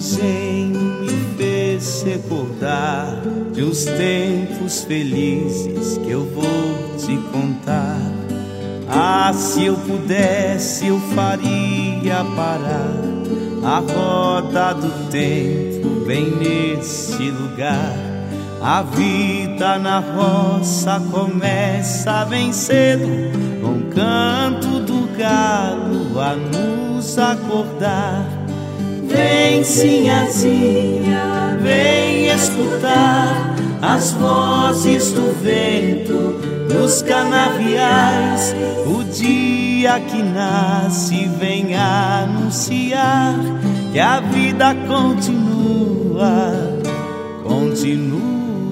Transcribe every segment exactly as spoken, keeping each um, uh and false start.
engenho me fez recordar de uns tempos felizes que eu vou te contar. Ah, se eu pudesse eu faria parar a roda do tempo bem nesse lugar. A vida na roça começa bem cedo, com o canto do galo a nos acordar. Vem, sinhazinha, vem escutar as vozes do vento nos canaviais. O dia que nasce vem anunciar que a vida continua, continua,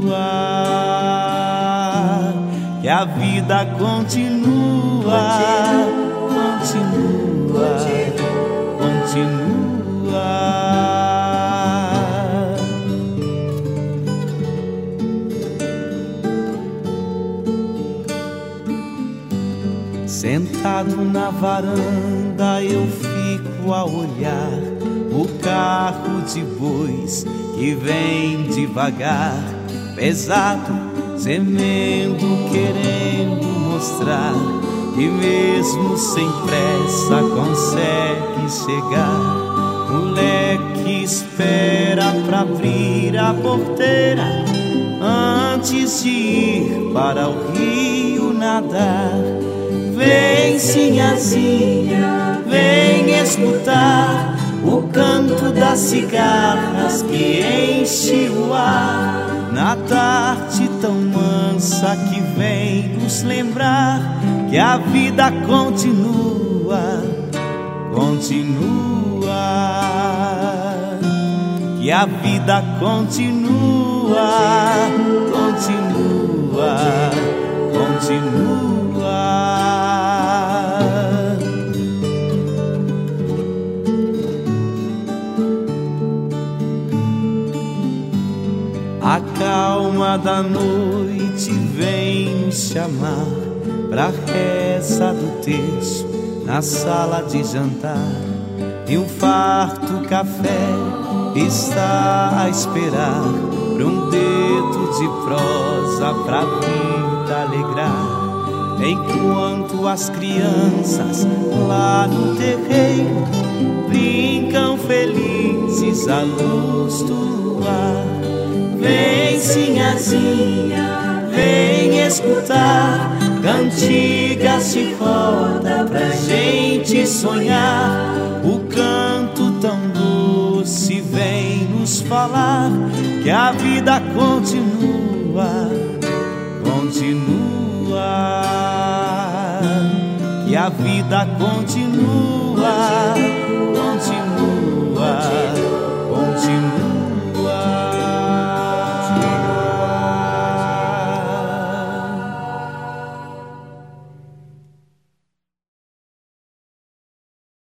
que a vida continua, continua, continua. Sentado na varanda eu fico a olhar o carro de bois que vem devagar, pesado, gemendo, querendo mostrar que mesmo sem pressa consegue chegar. Moleque espera pra abrir a porteira antes de ir para o rio nadar. Vem, sinhazinha, vem escutar o canto das cigarras que enche o ar, na tarde tão mansa que vem nos lembrar que a vida continua, continua, que a vida continua, continua, continua. A calma da noite vem nos chamar pra reza do terço na sala de jantar, e um farto café está a esperar pra um dedo de prosa pra vida alegrar. Enquanto as crianças lá no terreiro brincam felizes à luz do luar. Vem, sinhazinha, vem escutar cantigas de roda pra gente sonhar. O canto tão doce vem nos falar que a vida continua, continua, que a vida continua, continua.